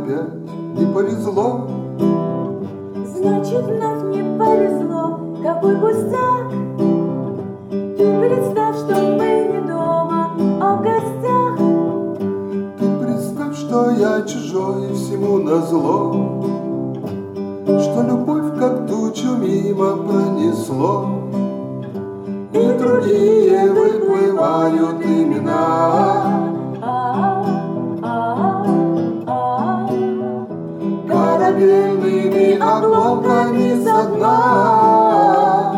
опять не повезло. Значит, вновь не повезло, какой пустяк. Ты представь, что мы не дома, а в гостях. Ты представь, что я чужой всему назло, что любовь как тучу мимо пронесло, и другие выплывают имена. Корабельными обломками со дна.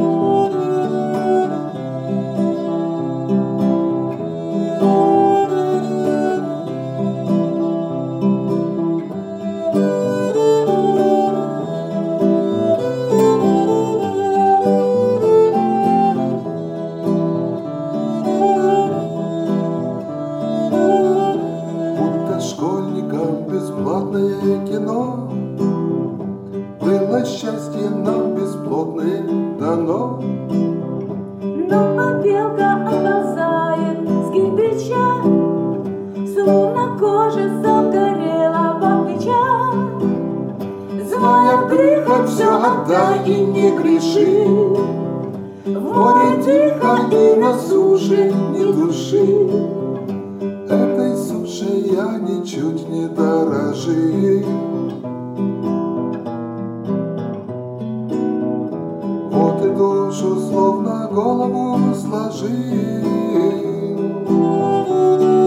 Будто школьникам бесплатное кино, было счастье нам бесплотное дано. Но опилка оползает с кирпича, словно кожа загорела во плечах. Злая прихоть, все отдай и не греши. В море тихо и на суше ни души. Этой сушей я ничуть не дорожи. Вот и душу словно голову сложил.